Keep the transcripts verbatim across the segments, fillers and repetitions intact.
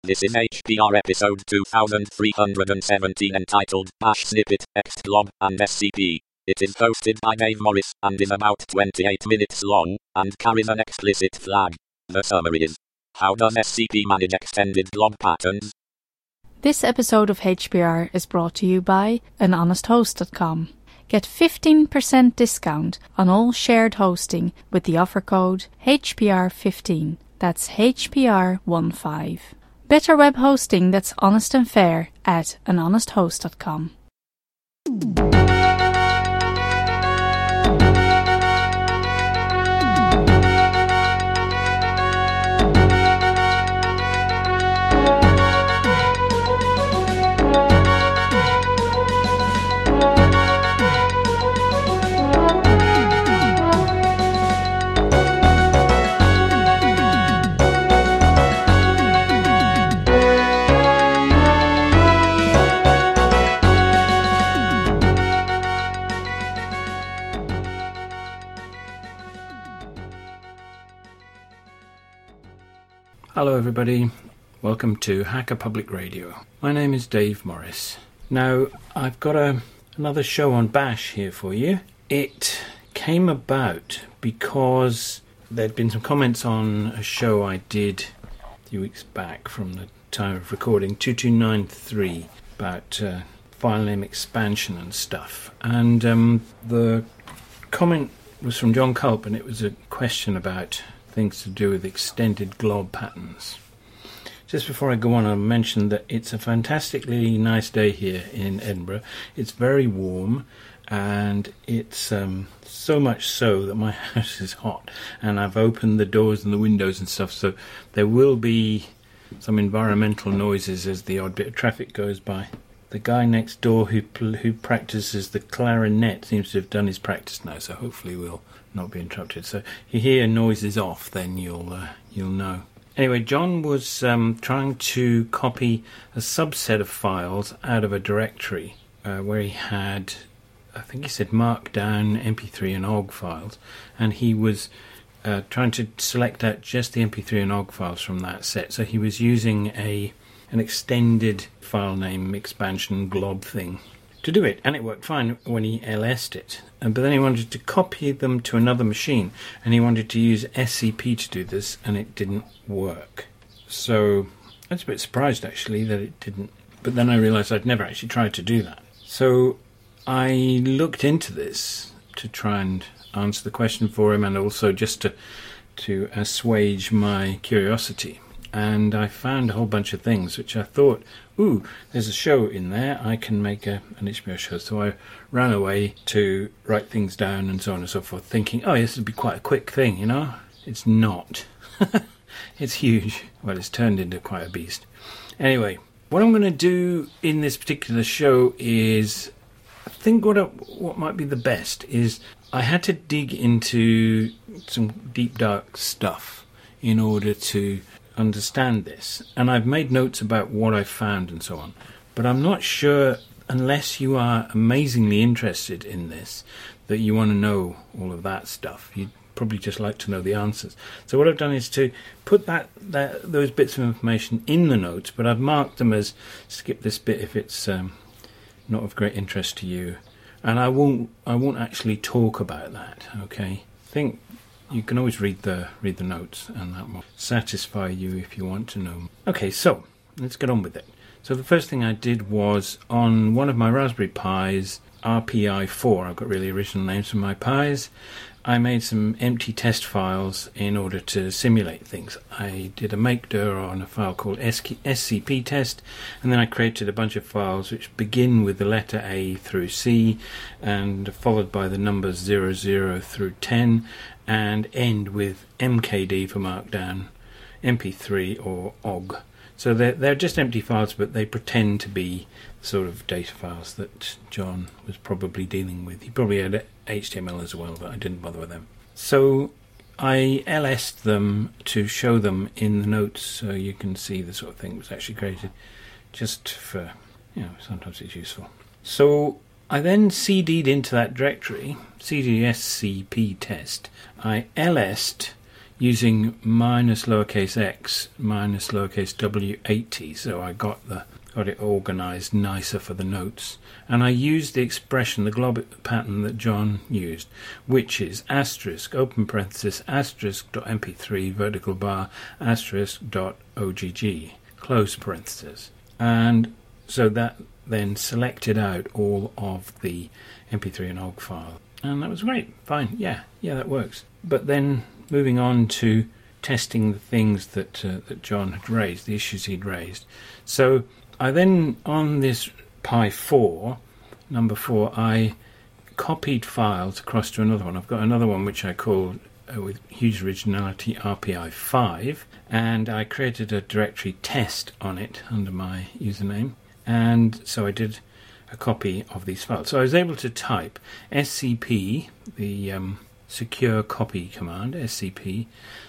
This is H P R episode two thousand three hundred seventeen entitled Bash Snippet, Xglob, and S C P. It is hosted by Dave Morris and is about twenty-eight minutes long and carries an explicit flag. The summary is: how does S C P manage extended glob patterns? This episode of H P R is brought to you by an honest host dot com. Get fifteen percent discount on all shared hosting with the offer code H P R fifteen. That's H P R fifteen. Better web hosting that's honest and fair at an honest host dot com. Hello everybody, welcome to Hacker Public Radio. My name is Dave Morris. Now, I've got a, another show on Bash here for you. It came about because there'd been some comments on a show I did a few weeks back from the time of recording, two two nine three, about uh, file name expansion and stuff. And um, the comment was from John Culp, and it was a question about things to do with extended glob patterns. Just before I go on, I'll mention that it's a fantastically nice day here in Edinburgh. It's very warm, and it's um, so much so that my house is hot, and I've opened the doors and the windows and stuff, so there will be some environmental noises as the odd bit of traffic goes by. The guy next door who who practices the clarinet seems to have done his practice now, so hopefully we'll not be interrupted. So if you hear noises off, then you'll uh, you'll know. Anyway, John was um, trying to copy a subset of files out of a directory uh, where he had, I think he said Markdown, M P three and O G files, and he was uh, trying to select out just the M P three and O G files from that set. So he was using a an extended file name expansion glob thing to do it, and it worked fine when he L S'd it. And, but then he wanted to copy them to another machine, and he wanted to use S C P to do this, and it didn't work. So I was a bit surprised actually that it didn't, but then I realised I'd never actually tried to do that. So I looked into this to try and answer the question for him, and also just to to assuage my curiosity. And I found a whole bunch of things which I thought, ooh, there's a show in there, I can make a, an H P R show. So I ran away to write things down and so on and so forth, thinking, oh, this would be quite a quick thing, you know? It's not. It's huge. Well, it's turned into quite a beast. Anyway, what I'm going to do in this particular show is, I think what, I, what might be the best is I had to dig into some deep, dark stuff in order to understand this, and I've made notes about what I've found and so on, but I'm not sure, unless you are amazingly interested in this, that you want to know all of that stuff. You'd probably just like to know the answers. So what I've done is to put that, that those bits of information in the notes, but I've marked them as skip this bit if it's um, not of great interest to you, and I won't I won't actually talk about that. Okay, I think you can always read the read the notes, and that will satisfy you if you want to know. Okay, so let's get on with it. So the first thing I did was on one of my Raspberry Pis, R P I four, I've got really original names for my Pis, I made some empty test files in order to simulate things. I did a makedir on a file called S C P test, and then I created a bunch of files which begin with the letter A through C, and followed by the numbers zero, zero through ten, and end with M K D for Markdown, M P three or O G. So they're, they're just empty files, but they pretend to be the sort of data files that John was probably dealing with. He probably had H T M L as well, but I didn't bother with them. So I L S'd them to show them in the notes so you can see the sort of thing that was actually created, just for, you know, sometimes it's useful. So I then C D'd into that directory, C D S C P test. I L S'd using minus lowercase x minus lowercase w eighty, so I got the got it organised nicer for the notes. And I used the expression, the glob pattern that John used, which is asterisk, open parenthesis, asterisk dot m p three, vertical bar, asterisk dot ogg, close parenthesis. And so that then selected out all of the M P three and O G file. And that was great. Fine. Yeah, yeah, that works. But then moving on to testing the things that uh, that John had raised, the issues he'd raised. So I then, on this Pi four, number four, I copied files across to another one. I've got another one which I called, uh, with huge originality, R P I five, and I created a directory test on it under my username. And so I did a copy of these files. So I was able to type S C P, the um, secure copy command, S C P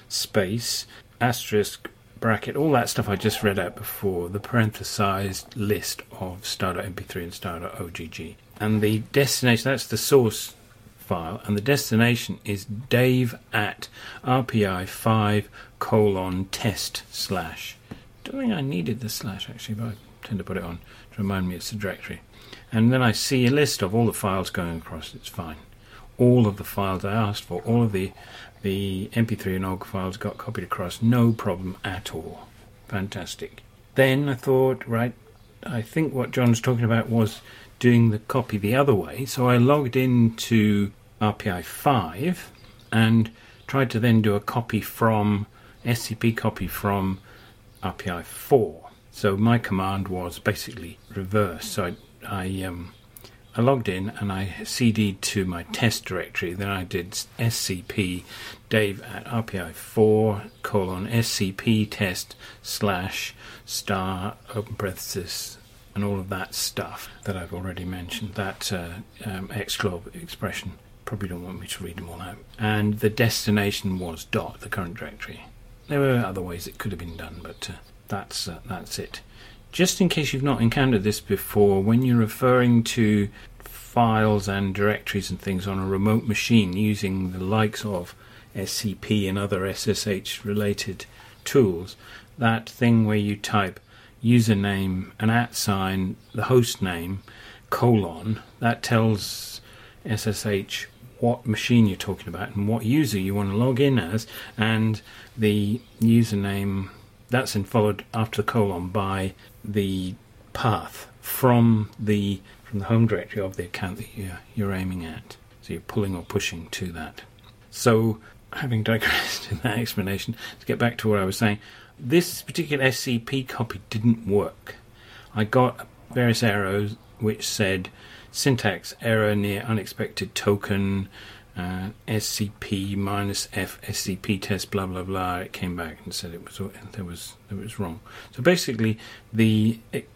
space, asterisk, bracket, all that stuff I just read out before, the parenthesized list of star dot m p three and star dot ogg. And the destination, that's the source file, and the destination is dave at R P I five colon test slash. Don't think I needed the slash actually, but I tend to put it on to remind me it's a directory. And then I see a list of all the files going across. It's fine. All of the files I asked for, all of the the M P three and O G files got copied across, no problem at all. Fantastic. Then I thought, right, I think what John's talking about was doing the copy the other way. So I logged into R P I five and tried to then do a copy from, S C P copy from R P I four. So my command was basically reverse. So I, I um, I logged in and I C D'd to my test directory. Then I did S C P dave at R P I four colon S C P test slash star open parenthesis and all of that stuff that I've already mentioned. That uh, um, xglob expression. Probably don't want me to read them all out. And the destination was dot, the current directory. There were other ways it could have been done, but uh, that's uh, that's it. Just in case you've not encountered this before, when you're referring to files and directories and things on a remote machine using the likes of S C P and other S S H related tools, that thing where you type username, an at sign, the host name, colon, that tells S S H what machine you're talking about and what user you want to log in as, and the username, that's then followed after the colon by the path from the from the home directory of the account that you're, you're aiming at. So you're pulling or pushing to that. So, having digressed in that explanation, to get back to what I was saying, this particular S C P copy didn't work. I got various errors which said syntax error near unexpected token, uh, S C P minus F S C P test blah blah blah. It came back and said it was there was it was wrong. So basically, the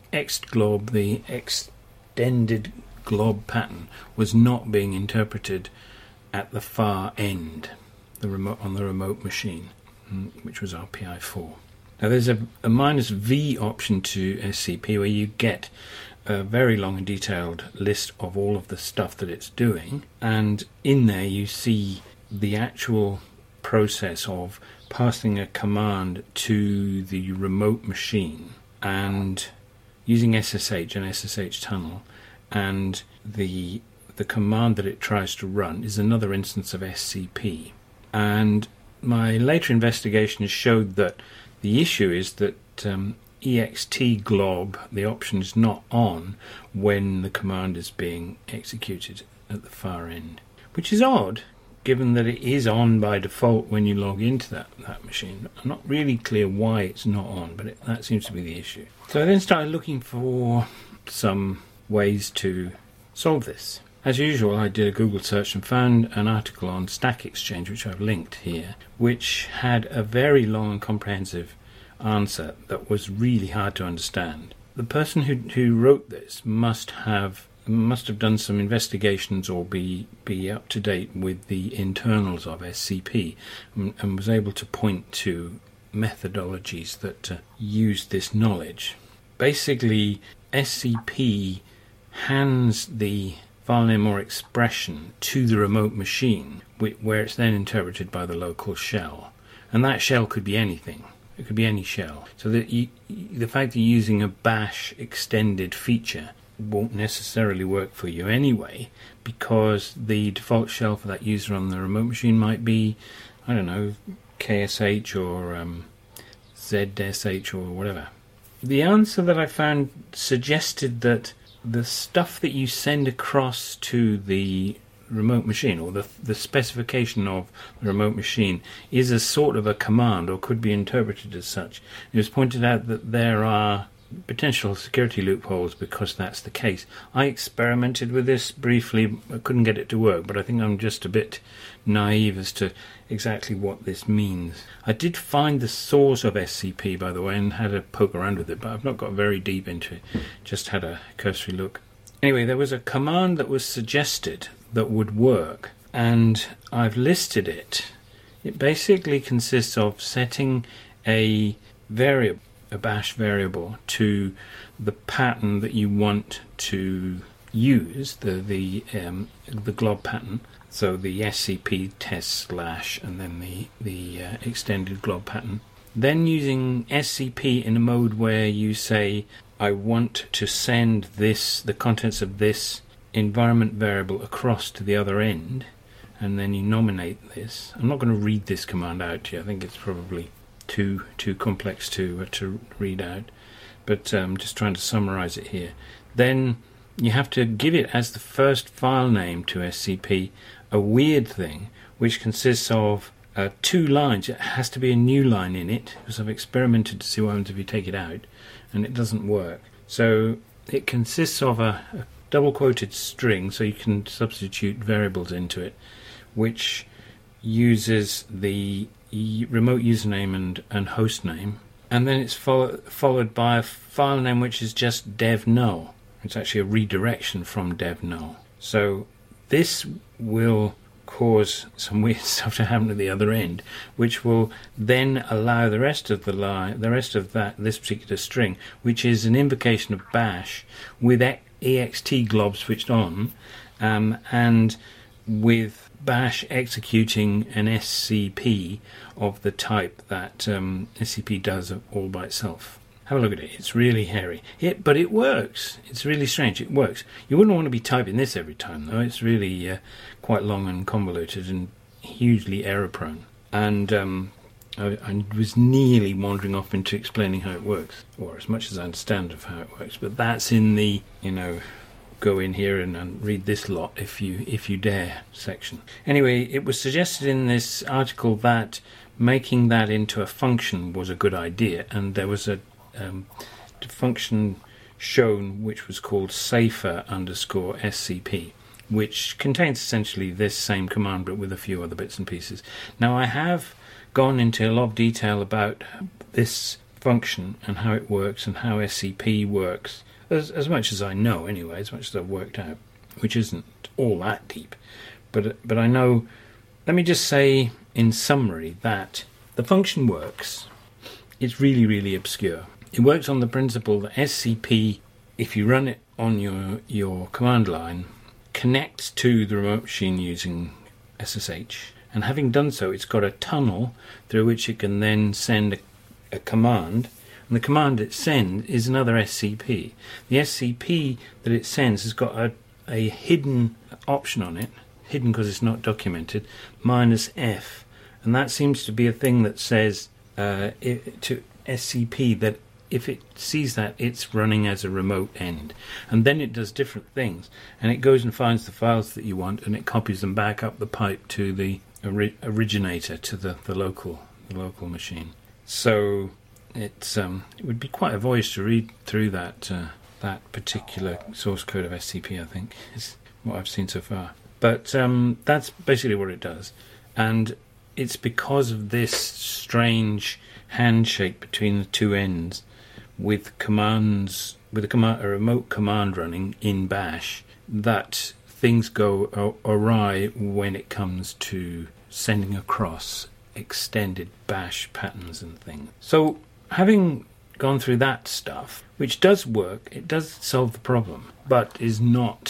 xglob, the extended glob pattern, was not being interpreted at the far end, the remote on the remote machine, which was R P I four. Now there's a, a minus V option to S C P where you get a very long and detailed list of all of the stuff that it's doing, and in there you see the actual process of passing a command to the remote machine and using S S H and S S H tunnel, and the the command that it tries to run is another instance of S C P. And my later investigations showed that the issue is that um, extglob, the option is not on when the command is being executed at the far end, which is odd given that it is on by default when you log into that, that machine. I'm not really clear why it's not on, but it, that seems to be the issue. So I then started looking for some ways to solve this. As usual, I did a Google search and found an article on Stack Exchange, which I've linked here, which had a very long and comprehensive answer that was really hard to understand. The person who who wrote this must have must have done some investigations or be be up to date with the internals of S C P, and, and was able to point to methodologies that uh, used this knowledge. Basically, S C P hands the file name or expression to the remote machine, where it's then interpreted by the local shell. And that shell could be anything. It could be any shell. So that you, the fact that you're using a bash extended feature won't necessarily work for you anyway, because the default shell for that user on the remote machine might be, I don't know, K S H or um, Z S H or whatever. The answer that I found suggested that the stuff that you send across to the remote machine, or the the specification of the remote machine, is a sort of a command, or could be interpreted as such. It was pointed out that there are potential security loopholes because that's the case. I experimented with this briefly, I couldn't get it to work, but I think I'm just a bit naive as to exactly what this means. I did find the source of S C P, by the way, and had a poke around with it, but I've not got very deep into it, just had a cursory look. Anyway, there was a command that was suggested that would work, and I've listed it. It basically consists of setting a variable, a bash variable, to the pattern that you want to use, the the um, the glob pattern. So the S C P test slash and then the the uh, extended glob pattern. Then using S C P in a mode where you say, I want to send this, the contents of this environment variable across to the other end, and then you nominate this. I'm not going to read this command out to you. I think it's probably too too complex to uh, to read out, but I'm um, just trying to summarize it here. Then you have to give it as the first file name to S C P a weird thing which consists of uh, two lines. It has to be a new line in it, because I've experimented to see what happens if you take it out, and it doesn't work. So it consists of a, a double quoted string, so you can substitute variables into it, which uses the remote username and, and host name, and then it's follow, followed by a file name which is just dev null. It's actually a redirection from dev null. So this will cause some weird stuff to happen at the other end, which will then allow the rest of the line, the rest of that this particular string, which is an invocation of bash with ext glob switched on, um, and with bash executing an S C P of the type that um, S C P does all by itself. Have a look at it. It's really hairy. It, but it works. It's really strange. It works. You wouldn't want to be typing this every time, though. It's really uh, quite long and convoluted and hugely error-prone. And um, I, I was nearly wandering off into explaining how it works, or as much as I understand of how it works. But that's in the, you know, go in here and, and read this lot if you if you dare section. Anyway, it was suggested in this article that making that into a function was a good idea, and there was a um, function shown which was called safer underscore S C P, which contains essentially this same command but with a few other bits and pieces. Now, I have gone into a lot of detail about this function and how it works and how S C P works, as, as much as I know anyway, as much as I've worked out, which isn't all that deep. But, but I know, let me just say in summary that the function works. It's really, really obscure. It works on the principle that S C P, if you run it on your, your command line, connects to the remote machine using S S H, and having done so, it's got a tunnel through which it can then send a, a command, and the command it sends is another S C P. The S C P that it sends has got a, a hidden option on it, hidden because it's not documented, minus F, and that seems to be a thing that says uh, it, to S C P that if it sees that, it's running as a remote end, and then it does different things, and it goes and finds the files that you want, and it copies them back up the pipe to the ori- originator, to the, the local the local machine. So it's um, it would be quite a voyage to read through that uh, that particular source code of S C P. I think is what I've seen so far, but um, that's basically what it does, and it's because of this strange handshake between the two ends, with commands, with a command, a remote command running in Bash, that things go awry when it comes to sending across extended Bash patterns and things. So, having gone through that stuff, which does work, it does solve the problem, but is not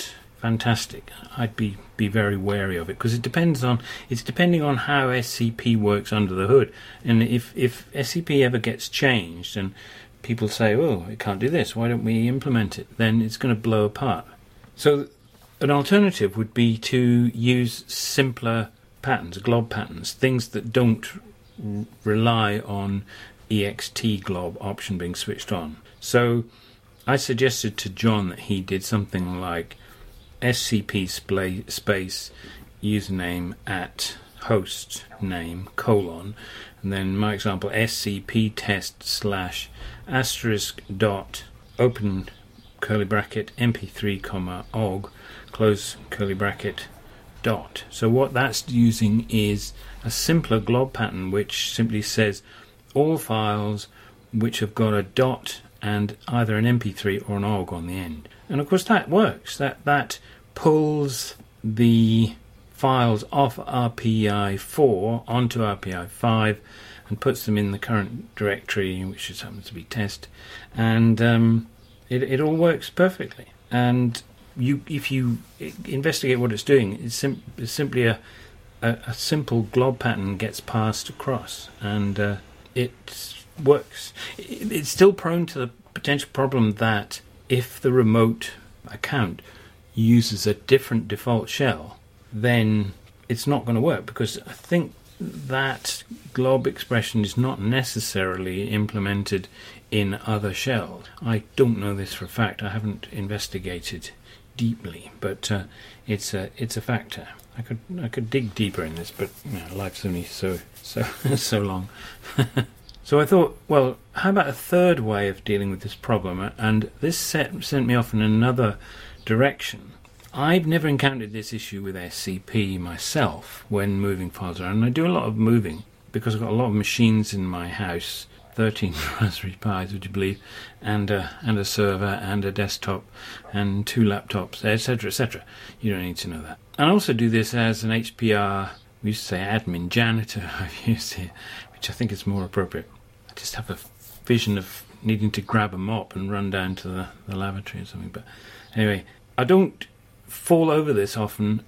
fantastic. I'd be, be very wary of it because it depends on it's depending on how S C P works under the hood. And if if S C P ever gets changed and people say, "Oh, it can't do this. Why don't we implement it?" then it's going to blow apart. So an alternative would be to use simpler patterns, glob patterns, things that don't r- rely on E X T glob option being switched on. So I suggested to John that he did something like S C P sp- space username at host name colon, and then my example S C P test slash asterisk dot open curly bracket M P three comma og close curly bracket dot. So what that's using is a simpler glob pattern which simply says all files which have got a dot and either an M P three or an og on the end. And of course that works. That that pulls the files off R P I four onto R P I five and puts them in the current directory, which just happens to be test, and um, it, it all works perfectly. And you, if you investigate what it's doing, it's, sim- it's simply a, a, a simple glob pattern gets passed across, and uh, it works. It, it's still prone to the potential problem that if the remote account uses a different default shell, then it's not going to work, because I think that glob expression is not necessarily implemented in other shells. I don't know this for a fact. I haven't investigated deeply, but uh, it's a it's a factor. I could I could dig deeper in this, but you know, life's only so so so long. So I thought, well, how about a third way of dealing with this problem? And this set, sent me off in another direction. I've never encountered this issue with S C P myself when moving files around. And I do a lot of moving because I've got a lot of machines in my house, thirteen Raspberry Pis, would you believe, and a, and a server and a desktop and two laptops, et cetera, et cetera. You don't need to know that. And I also do this as an H P R, we used to say admin janitor, I've used here, which I think is more appropriate. I just have a vision of needing to grab a mop and run down to the, the lavatory or something. But anyway, I don't fall over this often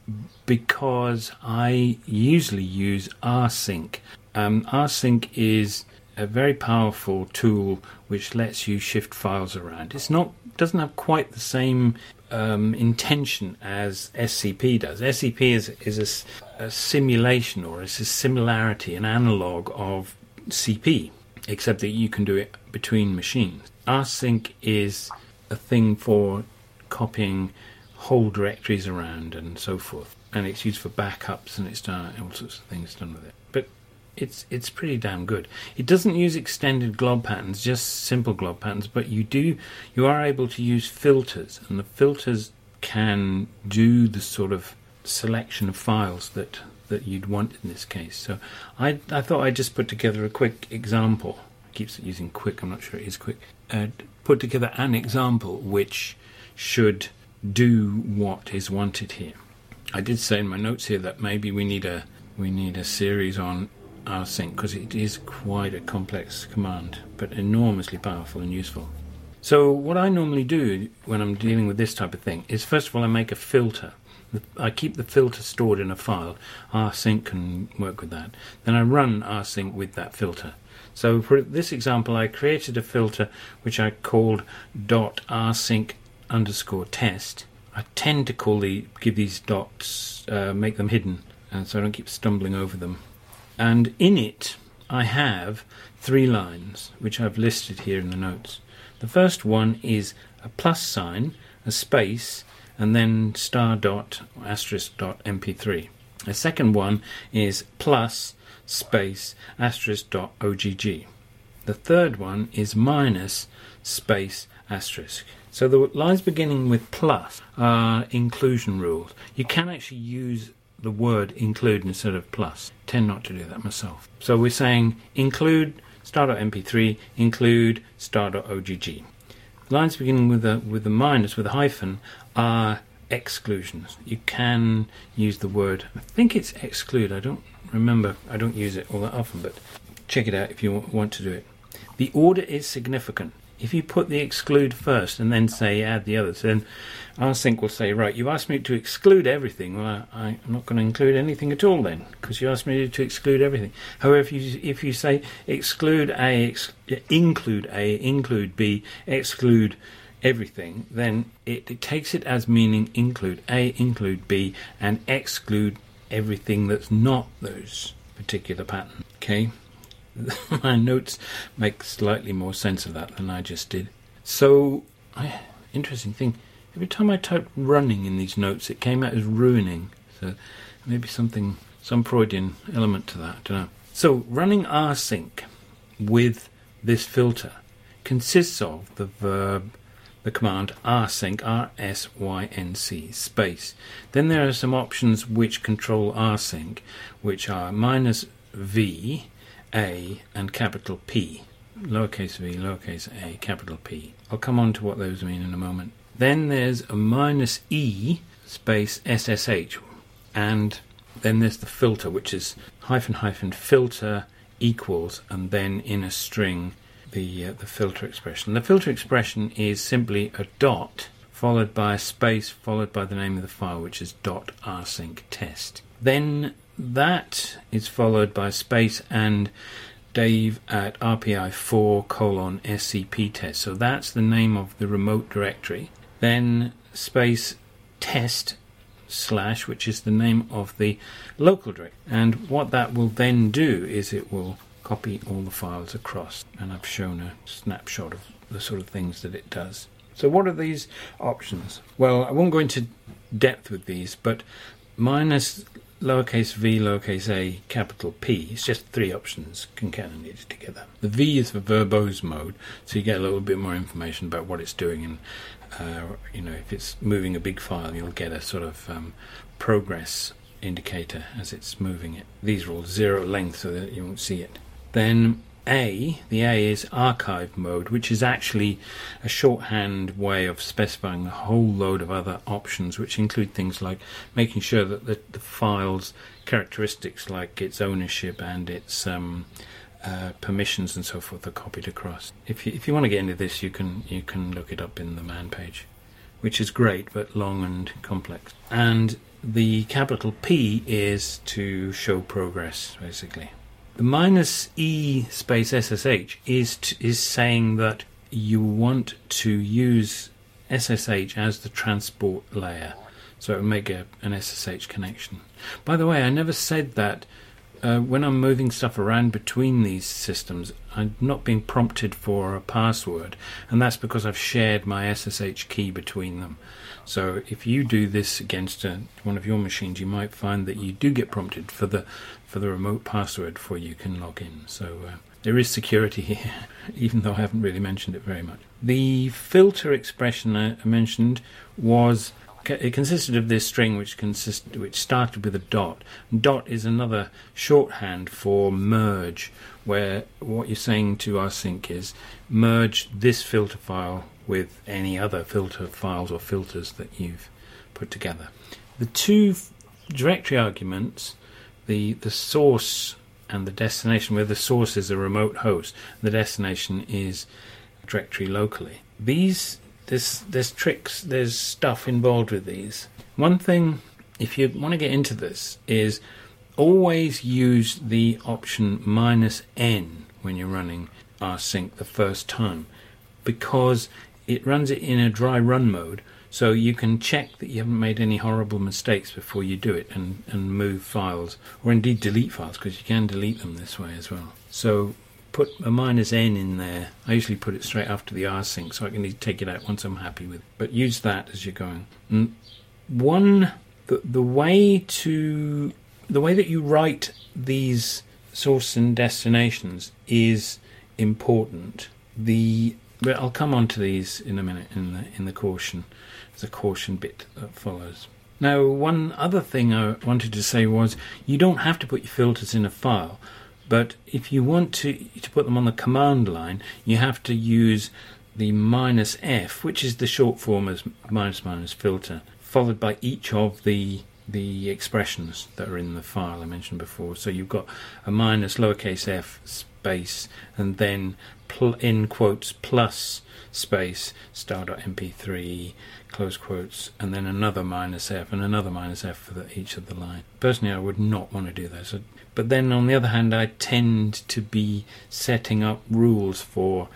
because I usually use rsync. Um, rsync is a very powerful tool which lets you shift files around. It's not doesn't have quite the same um, intention as S C P does. S C P is is a, a simulation, or it's a similarity, an analog of C P, except that you can do it between machines. rsync is a thing for copying whole directories around and so forth, and it's used for backups, and it's done all sorts of things done with it. But it's it's pretty damn good. It doesn't use extended glob patterns, just simple glob patterns, but you do you are able to use filters, and the filters can do the sort of selection of files that that you'd want in this case. So I I thought I'd just put together a quick example. It keeps using quick, I'm not sure it is quick. Uh, put together an example which should do what is wanted here. I did say in my notes here that maybe we need a we need a series on rsync, because it is quite a complex command, but enormously powerful and useful. So what I normally do when I'm dealing with this type of thing is, first of all, I make a filter. I keep the filter stored in a file. rsync can work with that. Then I run rsync with that filter. So for this example, I created a filter which I called .rsync underscore test. I tend to call the give these dots, uh, make them hidden, and so I don't keep stumbling over them. And in it, I have three lines, which I've listed here in the notes. The first one is a plus sign, a space, and then star dot or asterisk dot M P three. The second one is plus space asterisk dot O G G. The third one is minus space asterisk. So the lines beginning with plus are inclusion rules. You can actually use the word include instead of plus. I tend not to do that myself. So we're saying include star dot M P three, include star dot O G G. Lines beginning with a with a minus, with a hyphen, are exclusions. You can use the word, I think it's exclude, I don't remember, I don't use it all that often, but check it out if you want to do it. The order is significant. if you put the exclude first and then say add the others, then rsync will say, right, you asked me to exclude everything. Well, I, I'm not going to include anything at all then, because you asked me to exclude everything. However, if you if you say exclude A, ex, include A, include B, exclude everything, then it, it takes it as meaning include A, include B, and exclude everything that's not those particular pattern. Okay? My notes make slightly more sense of that than I just did. So, I, interesting thing, every time I typed running in these notes, it came out as ruining. So maybe something, some Freudian element to that, I don't know. So, running rsync with this filter consists of the verb, the command rsync, R S Y N C, space. Then there are some options which control rsync, which are minus V, A, and capital P. Lowercase v, lowercase a, capital P. I'll come on to what those mean in a moment. Then there's a minus E, space S S H. And then there's the filter, which is hyphen hyphen filter equals, and then in a string, the uh, the filter expression. The filter expression is simply a dot followed by a space followed by the name of the file, which is dot rsync test. Then that is followed by space and Dave at R P I four colon S C P test. So that's the name of the remote directory. Then space test slash, which is the name of the local directory. And what that will then do is it will copy all the files across. And I've shown a snapshot of the sort of things that it does. So what are these options? Well, I won't go into depth with these, but minus lowercase v, lowercase a, capital P, it's just three options concatenated together. The V is for verbose mode, so you get a little bit more information about what it's doing, and uh, you know, if it's moving a big file, you'll get a sort of um, progress indicator as it's moving it. These are all zero length, so that you won't see it. Then A, the A is archive mode, which is actually a shorthand way of specifying a whole load of other options, which include things like making sure that the, the file's characteristics, like its ownership and its um, uh, permissions and so forth, are copied across. If you, if you want to get into this, you can you can look it up in the man page, which is great but long and complex. And the capital P is to show progress, basically. The minus E space S S H is t- is saying that you want to use S S H as the transport layer, so it will make a, an S S H connection. By the way, I never said that uh, when I'm moving stuff around between these systems, I'm not being prompted for a password, and that's because I've shared my S S H key between them. So if you do this against a, one of your machines, you might find that you do get prompted for the for the remote password before you can log in. So uh, there is security here, even though I haven't really mentioned it very much. The filter expression I mentioned was, it consisted of this string which consist, which started with a dot. Dot is another shorthand for merge, where what you're saying to rsync is merge this filter file with any other filter files or filters that you've put together. The two f- directory arguments, the the source and the destination, where the source is a remote host, the destination is directory locally. These there's there's tricks, there's stuff involved with these. One thing, if you want to get into this, is always use the option minus n when you're running rsync the first time, because it runs it in a dry run mode, so you can check that you haven't made any horrible mistakes before you do it, and, and move files, or indeed delete files, because you can delete them this way as well. So put a minus n in there. I usually put it straight after the rsync, so I can take it out once I'm happy with it. But use that as you're going. And one, the, the way to, the way that you write these source and destinations is important. The But I'll come on to these in a minute in the in the caution. There's a caution bit that follows. Now, one other thing I wanted to say was you don't have to put your filters in a file, but if you want to, to put them on the command line, you have to use the minus F, which is the short form as minus minus filter, followed by each of the the expressions that are in the file I mentioned before. So you've got a minus lowercase f space and then pl- in quotes plus space star dot m p three close quotes and then another minus f and another minus f for the, each of the line. Personally, I would not want to do that. So, but then on the other hand, I tend to be setting up rules for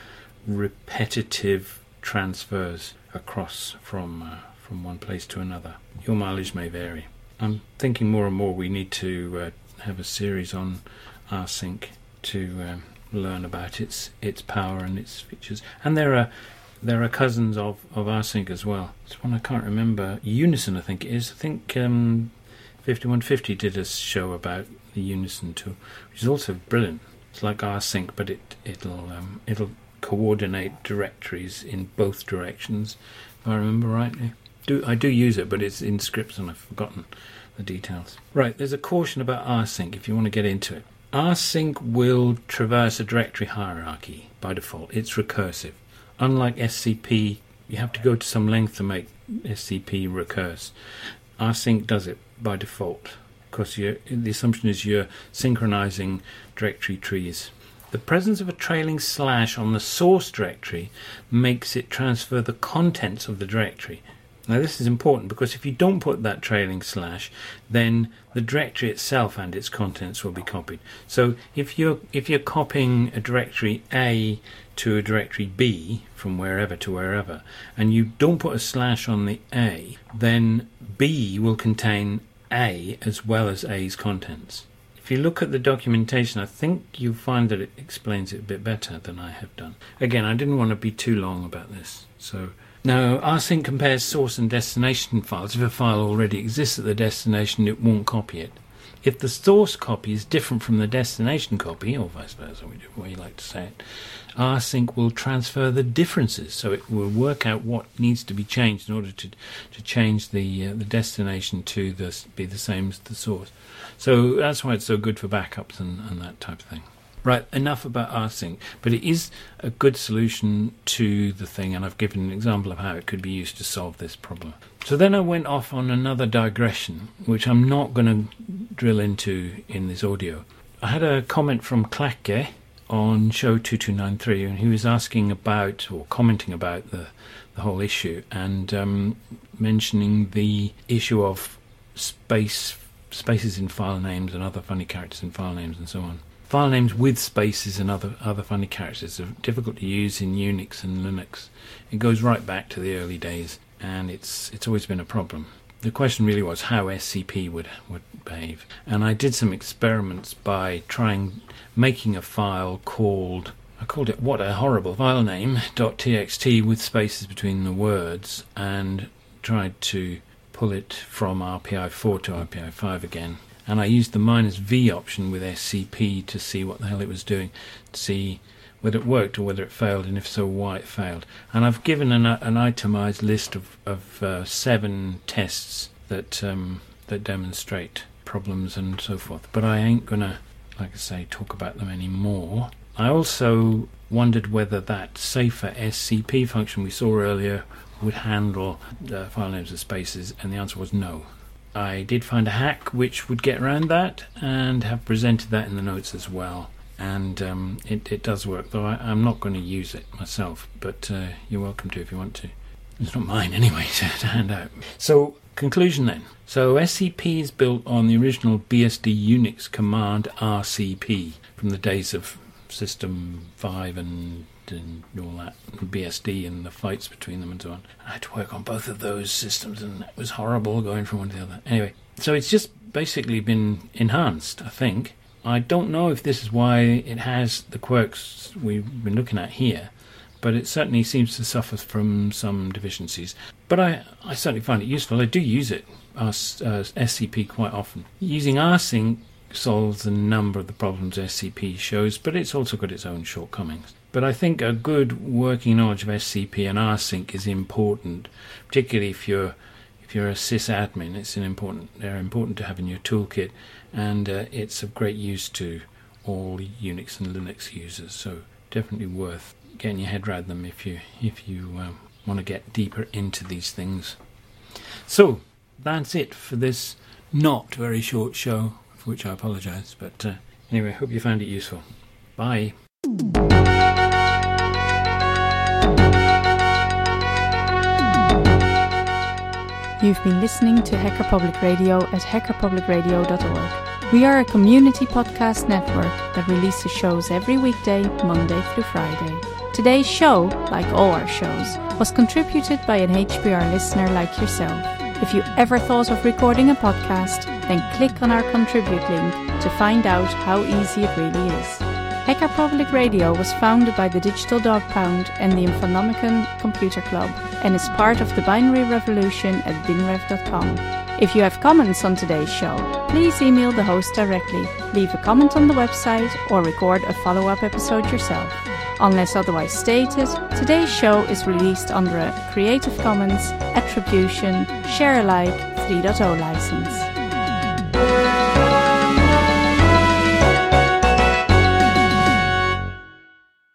repetitive transfers across from uh, from one place to another. Your mileage may vary. I'm thinking more and more we need to uh, have a series on rsync to um, learn about its its power and its features. And there are there are cousins of, of rsync as well. It's one I can't remember. Unison, I think it is. I think um, fifty-one fifty did a show about the Unison tool, which is also brilliant. It's like rsync, but it it'll um, it'll coordinate directories in both directions, if I remember rightly. Do I do use it, but it's in scripts and I've forgotten the details. Right, there's a caution about rsync if you want to get into it. Rsync will traverse a directory hierarchy by default. It's recursive. Unlike S C P, you have to go to some length to make S C P recurse. Rsync does it by default because the assumption is you're synchronizing directory trees. The presence of a trailing slash on the source directory makes it transfer the contents of the directory. Now this is important because if you don't put that trailing slash, then the directory itself and its contents will be copied. So if you're if you're copying a directory A to a directory B from wherever to wherever, and you don't put a slash on the A, then B will contain A as well as A's contents. If you look at the documentation, I think you'll find that it explains it a bit better than I have done. Again, I didn't want to be too long about this. So now, rsync compares source and destination files. If a file already exists at the destination, it won't copy it. If the source copy is different from the destination copy, or vice versa, whichever way you like to say it, rsync will transfer the differences. So it will work out what needs to be changed in order to to change the uh, the destination to the, be the same as the source. So that's why it's so good for backups and, and that type of thing. Right, enough about rsync, but it is a good solution to the thing, and I've given an example of how it could be used to solve this problem. So then I went off on another digression, which I'm not going to drill into in this audio. I had a comment from Clacke on show two two nine three, and he was asking about, or commenting about, the, the whole issue, and um, mentioning the issue of space spaces in file names and other funny characters in file names and so on. File names with spaces and other other funny characters are difficult to use in Unix and Linux. It goes right back to the early days, and it's it's always been a problem. The question really was how S C P would, would behave. And I did some experiments by trying making a file called, I called it what a horrible file name, .txt with spaces between the words, and tried to pull it from R P I four to R P I five again. And I used the minus V option with S C P to see what the hell it was doing, to see whether it worked or whether it failed, and if so, why it failed. And I've given an, an itemized list of, of uh, seven tests that um, that demonstrate problems and so forth. But I ain't going to, like I say, talk about them anymore. I also wondered whether that safer S C P function we saw earlier would handle uh, file names and spaces, and the answer was no. I did find a hack which would get around that, and have presented that in the notes as well. And um, it, it does work, though I, I'm not going to use it myself, but uh, you're welcome to if you want to. It's not mine anyway to, to hand out. So, conclusion then. So S C P is built on the original B S D Unix command R C P from the days of System five and, and all that, and B S D and the fights between them and so on. I had to work on both of those systems, and it was horrible going from one to the other. Anyway, so it's just basically been enhanced, I think. I don't know if this is why it has the quirks we've been looking at here, but it certainly seems to suffer from some deficiencies. But I, I certainly find it useful. I do use it, as, uh, S C P, quite often. Using rsync solves a number of the problems S C P shows, but it's also got its own shortcomings. But I think a good working knowledge of S C P and rsync is important, particularly if you're if you're a sysadmin. It's an important they're important to have in your toolkit, and uh, it's of great use to all Unix and Linux users. So definitely worth getting your head around them if you if you um, want to get deeper into these things. So that's it for this not very short show, for which I apologise. But uh, anyway, I hope you found it useful. Bye. You've been listening to Hacker Public Radio at hacker public radio dot org. We are a community podcast network that releases shows every weekday, Monday through Friday. Today's show, like all our shows, was contributed by an H P R listener like yourself. If you ever thought of recording a podcast, then click on our contribute link to find out how easy it really is. Hacker Public Radio was founded by the Digital Dog Pound and the Infonomicon Computer Club and is part of the Binary Revolution at binrev dot com. If you have comments on today's show, please email the host directly, leave a comment on the website, or record a follow-up episode yourself. Unless otherwise stated, today's show is released under a Creative Commons Attribution Share Alike three point oh license.